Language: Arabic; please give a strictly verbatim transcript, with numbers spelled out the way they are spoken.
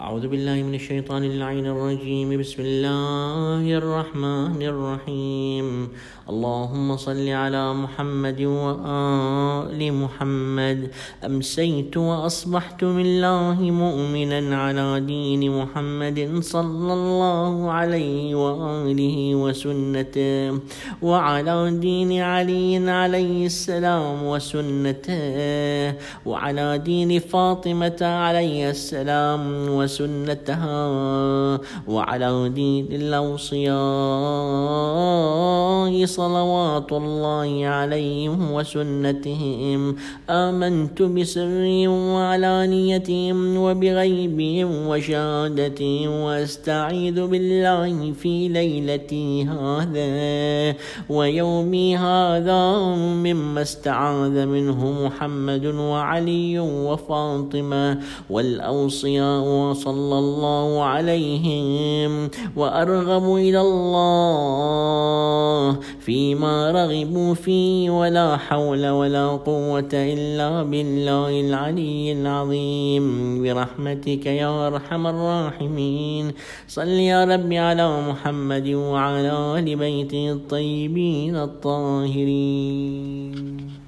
أعوذ بالله من الشيطان اللعين الرجيم. بسم الله الرحمن الرحيم. اللهم صل على محمد وآل محمد. أمسيت وأصبحت بالله مؤمنا على دين محمد صلى الله عليه وآله وسنته، وعلى دين علي عليه السلام وسنته، وعلى دين فاطمة عليه السلام وسنتها، وعلى دين الأوصياء صلوات الله عليهم وسنتهم. آمنت بسرهم وعلانيتهم وبغيبهم وشهادتهم، وأستعيذ بالله في ليلتي هذا ويومي هذا مما استعاذ منه محمد وعلي وفاطمة والأوصياء وصلى الله عليهم. وأرغب إلى الله فيما رغبوا فيه، ولا حول ولا قوة إلا بالله العلي العظيم، برحمتك يا أرحم الراحمين. صل يا ربي على محمد وعلى آل بيته الطيبين الطاهرين.